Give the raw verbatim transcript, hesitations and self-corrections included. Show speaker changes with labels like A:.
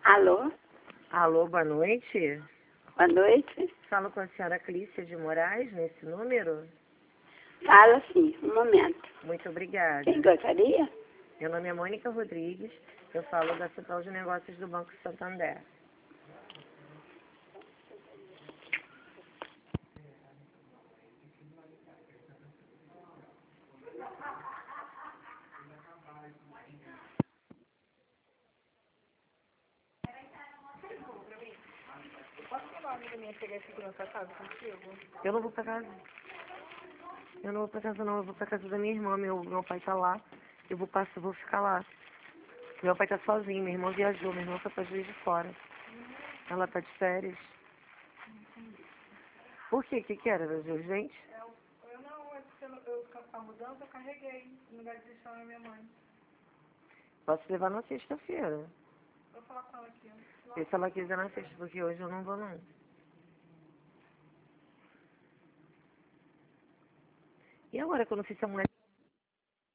A: Alô?
B: Alô, boa noite.
A: Boa noite.
B: Falo com a senhora Clícia de Moraes, nesse número?
A: Fala sim, um momento.
B: Muito obrigada.
A: Quem gostaria?
B: Meu nome é Mônica Rodrigues, eu falo da Central de Negócios do Banco Santander.
C: Posso levar uma amiga minha pegar esse criança pra casa contigo?
B: Eu não vou pra casa. Eu não vou pra casa não, eu vou pra casa da minha irmã, meu, meu pai tá lá. Eu vou passar, vou ficar lá. Meu pai tá sozinho, minha irmã viajou, minha irmã foi pra Juiz de Fora. Ela tá de férias. Por quê? O que que era? Era urgente?
C: Eu, eu não, é porque eu, eu com a mudança eu carreguei no lugar de deixar a minha mãe.
B: Posso levar na sexta-feira.
C: Vou falar com ela aqui.
B: E se ela quiser na sexta, porque hoje eu não vou não. E agora, quando eu fiz a mulher...